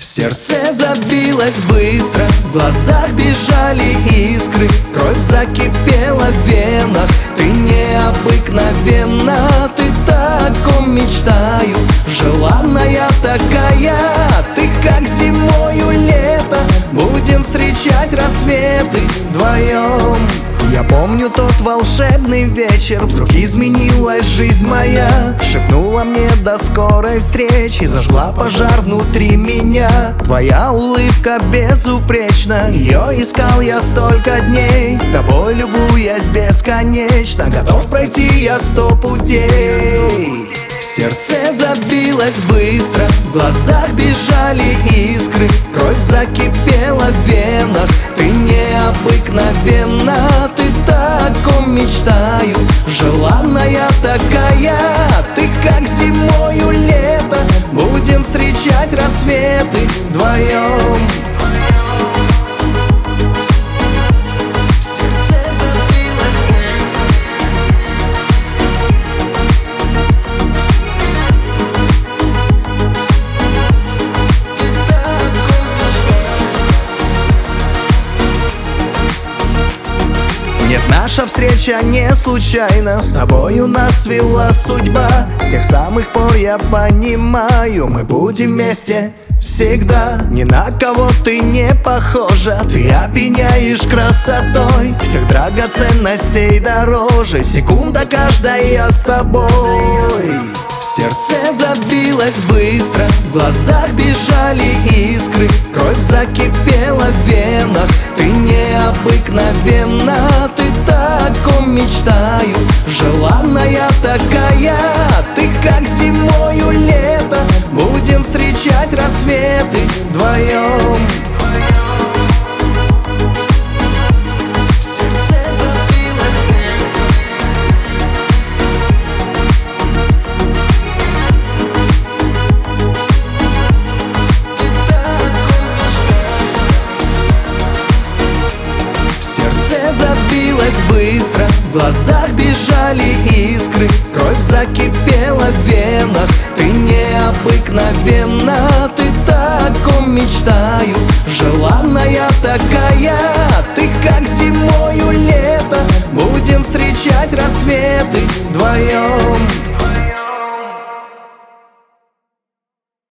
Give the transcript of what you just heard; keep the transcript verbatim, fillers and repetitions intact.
В сердце забилось быстро, в глазах бежали искры, кровь закипела в венах. Ты необыкновенна, ты таком мечтаю, желанная такая. Ты как зимою лето, будем встречать рассветы вдвоем. Я помню тот волшебный вечер, вдруг изменилась жизнь моя. Шепнула мне до скорой встречи, зажгла пожар внутри меня. Твоя улыбка безупречна, ее искал я столько дней. Тобой любуясь бесконечно, готов пройти я сто путей. В сердце забилось быстро, в глазах бежали искры, кровь закипела в венах. Ты необыкновенна, ты таком мечтаю, желанная такая. Ты как зимою лето, будем встречать рассветы вдвоем. Нет, наша встреча не случайна, с тобою нас свела судьба. С тех самых пор я понимаю, мы будем вместе всегда. Ни на кого ты не похожа, ты опьяняешь красотой. Всех драгоценностей дороже, секунда каждая с тобой. В сердце забилось быстро, в глазах бежали искры, кровь закипела в венах. Ты необыкновенна, ты таком мечтаю, желанная такая. Ты как зимою лето, будем встречать рассветы вдвоем. Забилось быстро, в глазах бежали искры, кровь закипела в венах. Ты необыкновенна, ты таком мечтаю, желанная такая. Ты как зимою лето, будем встречать рассветы вдвоем.